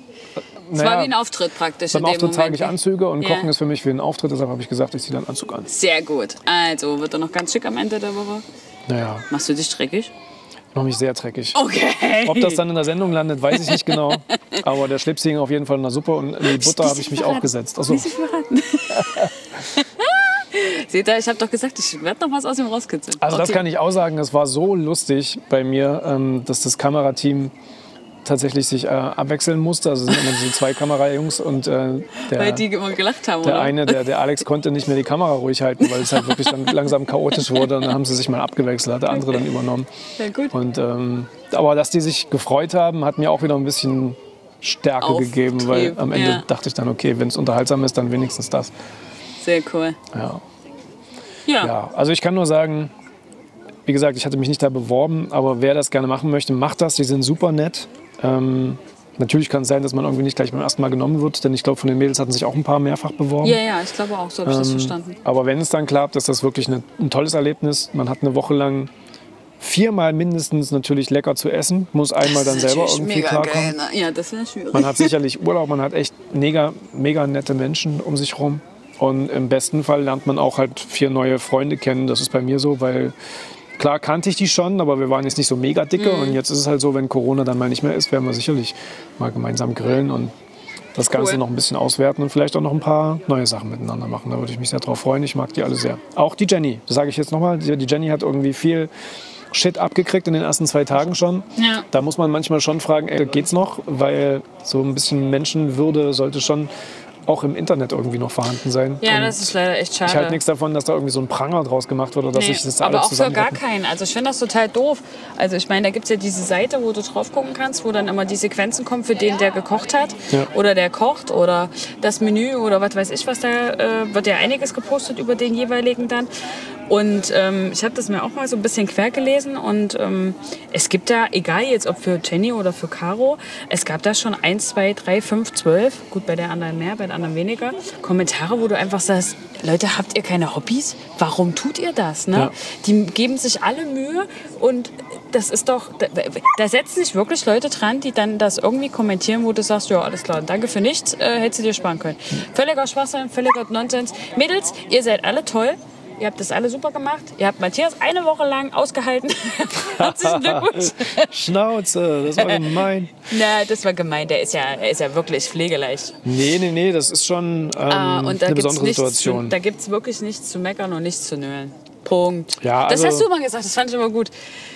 Es war wie ein Auftritt praktisch. Beim in dem Auftritt trage ich Moment. Anzüge und Kochen ist für mich wie ein Auftritt. Deshalb habe ich gesagt, ich ziehe dann einen Anzug an. Sehr gut. Also, wird er noch ganz schick am Ende der Woche? Naja, Machst du dich dreckig? noch mich sehr dreckig. Okay. Ob das dann in der Sendung landet, weiß ich nicht genau. Aber der Schlips hing auf jeden Fall in der Suppe und in die Butter habe ich mich auch gesetzt. Achso. Seht ihr, ich habe doch gesagt, ich werde noch was aus ihm rauskitzeln. Also das kann ich auch sagen, es war so lustig bei mir, dass das Kamerateam tatsächlich sich abwechseln musste. Also sind immer so 2 Kamerajungs und Weil die immer gelacht haben, der oder? eine, der Alex, konnte nicht mehr die Kamera ruhig halten, weil es halt wirklich dann langsam chaotisch wurde. Und dann haben sie sich mal abgewechselt, hat der andere dann übernommen. Ja, gut. Und, aber dass die sich gefreut haben, hat mir auch wieder ein bisschen Stärke gegeben, weil am Ende dachte ich dann, okay, wenn es unterhaltsam ist, dann wenigstens das. Sehr cool. Ja, also ich kann nur sagen, wie gesagt, ich hatte mich nicht da beworben, aber wer das gerne machen möchte, macht das. Die sind super nett. Natürlich kann es sein, dass man irgendwie nicht gleich beim ersten Mal genommen wird, denn ich glaube, von den Mädels hatten sich auch ein paar mehrfach beworben. Ja, ich glaube auch, so habe ich das verstanden. Aber wenn es dann klappt, ist das wirklich ein tolles Erlebnis. Man hat eine Woche lang 4-mal mindestens natürlich lecker zu essen, muss einmal dann selber irgendwie klarkommen. Geil, ne? Ja, das wäre schwierig. Man hat sicherlich Urlaub, man hat echt mega nette Menschen um sich rum. Und im besten Fall lernt man auch halt 4 neue Freunde kennen. Das ist bei mir so, weil klar kannte ich die schon, aber wir waren jetzt nicht so mega dicke. Und jetzt ist es halt so, wenn Corona dann mal nicht mehr ist, werden wir sicherlich mal gemeinsam grillen und das Ganze noch ein bisschen auswerten und vielleicht auch noch ein paar neue Sachen miteinander machen. Da würde ich mich sehr drauf freuen. Ich mag die alle sehr. Auch die Jenny, das sage ich jetzt nochmal. Die Jenny hat irgendwie viel Shit abgekriegt in den ersten 2 Tagen schon. Ja. Da muss man manchmal schon fragen, geht's noch? Weil so ein bisschen Menschenwürde sollte schon auch im Internet irgendwie noch vorhanden sein. Ja, und das ist leider echt schade. ich halte nichts davon, dass da irgendwie so ein Pranger draus gemacht wird oder dass sich das aber alle auch für gar zusammenretten. keinen. Also ich finde das total doof. Also ich meine, da gibt es ja diese Seite, wo du drauf gucken kannst, wo dann immer die Sequenzen kommen für den, der gekocht hat oder der kocht oder das Menü oder was weiß ich was. Da wird ja einiges gepostet über den jeweiligen dann. Und ich habe das mir auch mal so ein bisschen quer gelesen und es gibt da, egal jetzt ob für Jenny oder für Caro, es gab da schon 1, 2, 3, 5, 12, gut bei der anderen mehr, bei der anderen weniger, Kommentare, wo du einfach sagst, Leute, habt ihr keine Hobbys? Warum tut ihr das? Ne? Ja. Die geben sich alle Mühe und das ist doch, da setzen sich wirklich Leute dran, die dann das irgendwie kommentieren, wo du sagst, ja, alles klar, danke für nichts, hättest du dir sparen können. Völliger Schwachsinn, völliger Nonsens. Mädels, ihr seid alle toll. Ihr habt das alle super gemacht. Ihr habt Matthias eine Woche lang ausgehalten. Herzlichen Glückwunsch. Schnauze, das war gemein. Na, das war gemein. Er ist ja wirklich pflegeleicht. Nee, das ist schon Und da eine besondere Situation. Da gibt es wirklich nichts zu meckern und nichts zu nölen. Punkt. Ja, das also, hast du mal gesagt, das fand ich immer gut.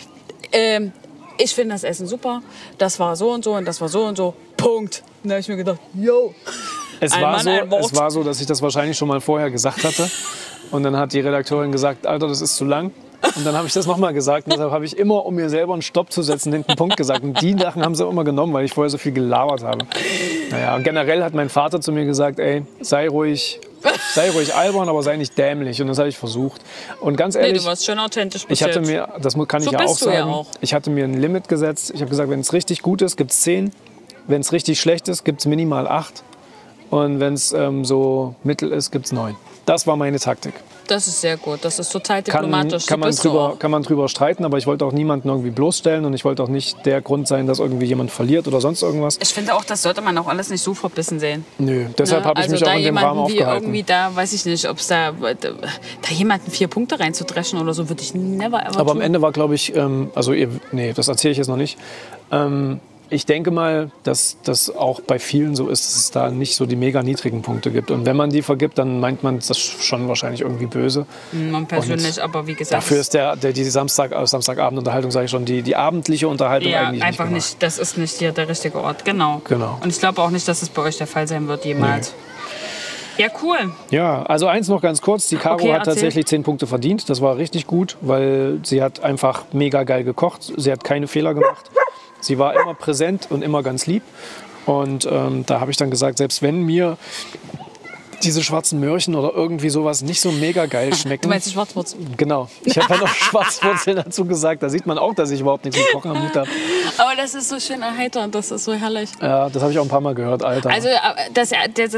Ich finde das Essen super. Das war so und so und das war so und so. Punkt. Und da habe ich mir gedacht, yo. Es war so, dass ich das wahrscheinlich schon mal vorher gesagt hatte. Und dann hat die Redakteurin gesagt, Alter, das ist zu lang. Und dann habe ich das nochmal gesagt. Und deshalb habe ich immer, um mir selber einen Stopp zu setzen, den Punkt gesagt. Und die Sachen haben sie immer genommen, weil ich vorher so viel gelabert habe. Naja, und generell hat mein Vater zu mir gesagt, ey, sei ruhig albern, aber sei nicht dämlich. Und das habe ich versucht. Und ganz ehrlich, du warst schon authentisch bis ich hatte jetzt. mir, das kann ich So ja auch bist du ja sagen, auch. ich hatte mir ein Limit gesetzt. Ich habe gesagt, wenn es richtig gut ist, gibt es 10. Wenn es richtig schlecht ist, gibt es minimal 8. Und wenn es so mittel ist, gibt es 9. Das war meine Taktik. Das ist sehr gut. Das ist total diplomatisch. Kann man drüber streiten, aber ich wollte auch niemanden irgendwie bloßstellen und ich wollte auch nicht der Grund sein, dass irgendwie jemand verliert oder sonst irgendwas. Ich finde auch, das sollte man auch alles nicht so verbissen sehen. Nö, deshalb habe ich mich auch in dem Rahmen aufgehalten. Irgendwie da, weiß ich nicht, ob es da jemanden 4 Punkte reinzudreschen oder so, würde ich never ever Aber tun. am Ende war, glaube ich, das erzähle ich jetzt noch nicht. Ich denke mal, dass das auch bei vielen so ist, dass es da nicht so die mega niedrigen Punkte gibt. Und wenn man die vergibt, dann meint man das schon wahrscheinlich irgendwie böse. Man persönlich, aber wie gesagt. Dafür ist die Samstagabendunterhaltung, sage ich schon, die abendliche Unterhaltung eigentlich einfach nicht. Das ist nicht hier der richtige Ort. Genau. Und ich glaube auch nicht, dass es bei euch der Fall sein wird jemals. Nee. Ja, cool. Ja, also eins noch ganz kurz. Die Caro hat tatsächlich 10 Punkte verdient. Das war richtig gut, weil sie hat einfach mega geil gekocht. Sie hat keine Fehler gemacht. Sie war immer präsent und immer ganz lieb. Und da habe ich dann gesagt, selbst wenn mir diese schwarzen Möhrchen oder irgendwie sowas nicht so mega geil schmecken. Du meinst die Schwarzwurzeln? Genau. Ich habe dann noch Schwarzwurzeln dazu gesagt. Da sieht man auch, dass ich überhaupt nichts mit Kochen am Hut habe. Aber das ist so schön erheiternd, das ist so herrlich. Ja, das habe ich auch ein paar Mal gehört, Alter. Also das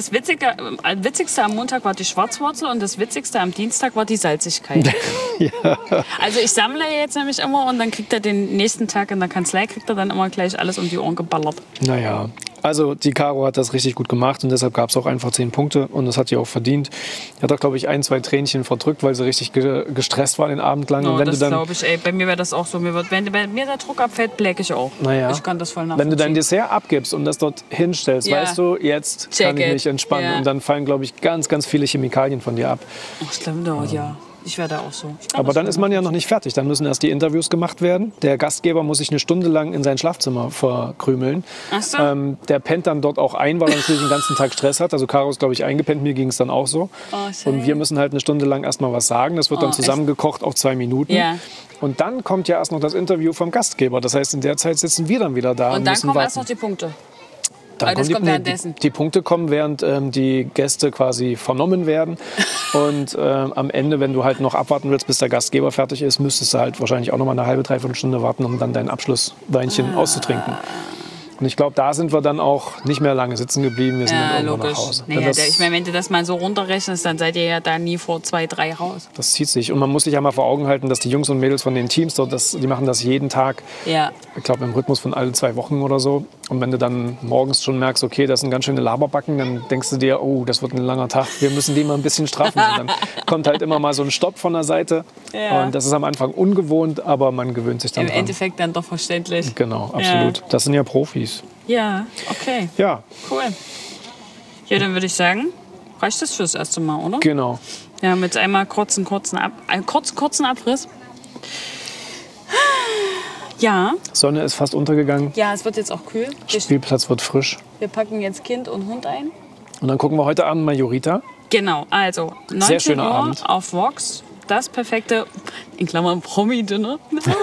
Witzigste am Montag war die Schwarzwurzel und das Witzigste am Dienstag war die Salzigkeit. Ja. Also ich sammle jetzt nämlich immer und dann kriegt er den nächsten Tag in der Kanzlei, kriegt er dann immer gleich alles um die Ohren geballert. Naja, also die Caro hat das richtig gut gemacht und deshalb gab es auch einfach 10 Punkte und das hat sie auch verdient. Die hat auch, glaube ich, 1, 2 Tränchen verdrückt, weil sie richtig gestresst war den Abend lang. No, und wenn das glaube ich, ey. Bei mir wäre das auch so. Wenn bei mir der Druck abfällt, bläcke ich auch. Naja, ich kann das voll nachvollziehen. wenn du dein Dessert abgibst und das dort hinstellst, weißt du, jetzt kann ich mich entspannen. Und dann fallen, glaube ich, ganz, ganz viele Chemikalien von dir ab. Ach, ich glaube, ja. Ich werde auch so. Ich glaub, Aber das dann wird ist man ja noch nicht fertig. Dann müssen erst die Interviews gemacht werden. Der Gastgeber muss sich eine Stunde lang in sein Schlafzimmer verkrümeln. Ach so. Der pennt dann dort auch ein, weil er natürlich den ganzen Tag Stress hat. Also Caro ist, glaube ich, eingepennt. Mir ging es dann auch so. Und wir müssen halt eine Stunde lang erstmal was sagen. Das wird dann zusammengekocht auf 2 Minuten. Ja. Und dann kommt ja erst noch das Interview vom Gastgeber. Das heißt, in der Zeit sitzen wir dann wieder da Und und dann müssen kommen warten. erst noch die Punkte. Dann das kommt nee, währenddessen. die Punkte kommen, während die Gäste quasi vernommen werden. Und am Ende, wenn du halt noch abwarten willst, bis der Gastgeber fertig ist, müsstest du halt wahrscheinlich auch noch mal eine halbe, dreiviertel Stunde warten, um dann dein Abschlussweinchen auszutrinken. Und ich glaube, da sind wir dann auch nicht mehr lange sitzen geblieben. Wir sind dann irgendwann nach Hause. Naja, ich meine, wenn du das mal so runterrechnest, dann seid ihr ja da nie vor 2, 3 raus. Das zieht sich. Und man muss sich ja mal vor Augen halten, dass die Jungs und Mädels von den Teams dort, die machen das jeden Tag. Ja. Ich glaube, im Rhythmus von alle 2 Wochen oder so. Und wenn du dann morgens schon merkst, okay, das sind ganz schöne Laberbacken, dann denkst du dir, oh, das wird ein langer Tag. Wir müssen die mal ein bisschen straffen. Und dann kommt halt immer mal so ein Stopp von der Seite. Ja. Und das ist am Anfang ungewohnt, aber man gewöhnt sich dann Im dran. Endeffekt dann doch verständlich. Genau, absolut. Ja. Das sind ja Profis. Ja, okay. Ja. Cool. Ja, dann würde ich sagen, reicht das fürs erste Mal, oder? Genau. Ja, mit einmal kurzen Abriss. Ja. Sonne ist fast untergegangen. Ja, es wird jetzt auch kühl. Spielplatz wird frisch. Wir packen jetzt Kind und Hund ein. Und dann gucken wir heute Abend Majorita. Genau, also 19 Uhr Abend. auf Vox. Das perfekte, in Klammern Promi-Dinner.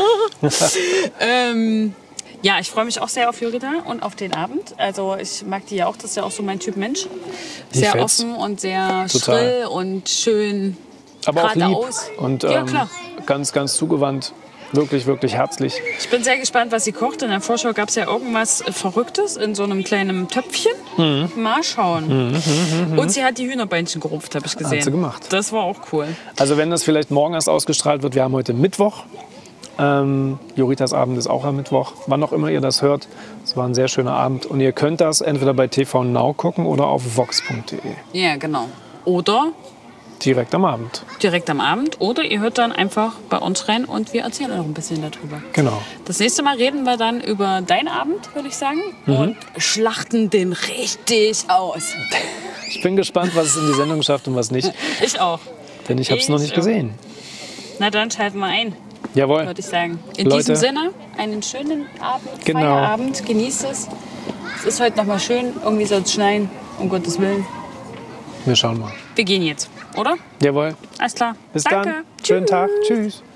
Ja, ich freue mich auch sehr auf Jorita und auf den Abend. Also ich mag die ja auch, das ist ja auch so mein Typ Mensch. Sehr offen und sehr schrill und schön aber auch lieb geradeaus. und ja, klar. ganz, ganz zugewandt. Wirklich, wirklich herzlich. Ich bin sehr gespannt, was sie kocht. In der Vorschau gab es ja irgendwas Verrücktes in so einem kleinen Töpfchen. Mal schauen. Und sie hat die Hühnerbeinchen gerupft, habe ich gesehen. Hat sie gemacht. Das war auch cool. Also wenn das vielleicht morgen erst ausgestrahlt wird, wir haben heute Mittwoch. Joritas Abend ist auch am Mittwoch. Wann auch immer ihr das hört, es war ein sehr schöner Abend. Und ihr könnt das entweder bei TV Now gucken oder auf vox.de. Ja, genau. Oder direkt am Abend. Direkt am Abend. Oder ihr hört dann einfach bei uns rein und wir erzählen noch ein bisschen darüber. Genau. Das nächste Mal reden wir dann über deinen Abend, würde ich sagen. Und schlachten den richtig aus. Ich bin gespannt, was es in die Sendung schafft und was nicht. Ich auch. Denn ich habe es noch nicht gesehen. Na dann schalten wir ein. Jawohl. Würde ich sagen. In diesem Sinne, einen schönen Abend, Feierabend. Genießt es. Es ist heute noch mal schön. Irgendwie soll es schneien. Um Gottes Willen. Wir schauen mal. Wir gehen jetzt, oder? Jawohl. Alles klar. Bis Danke. dann. Schönen Tag. Tschüss.